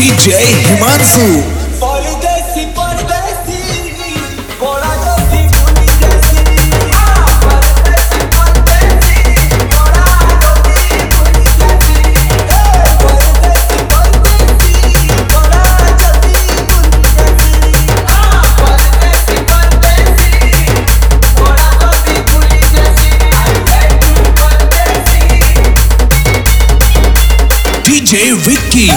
DJ Himanshu. परदेसी परदेसी बोला जो थी भूली जैसी परदेसी परदेसी बोला जो थी भूली जैसी परदेसी परदेसी बोला जो थी भूली जैसी परदेसी परदेसी बोला जो थी भूली जैसी परदेसी DJ Vicky.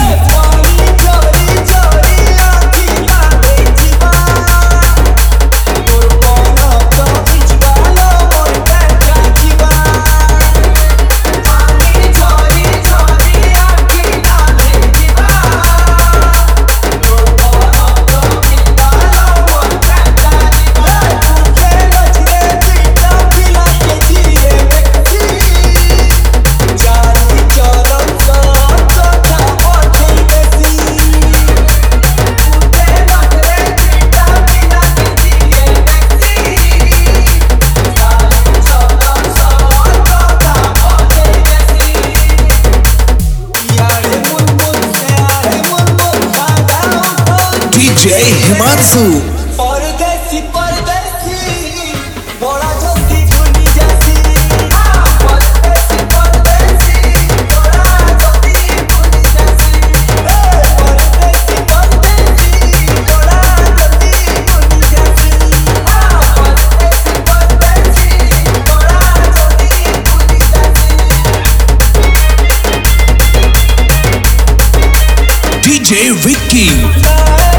DJ Himanshu. परदेसी परदेसी बोला जो थी भूली जैसी परदेसी परदेसी बोला जो थी भूली जैसी परदेसी परदेसी बोला जो थी भूली जैसी परदेसी परदेसी बोला जो थी भूली जैसी DJ Vicky.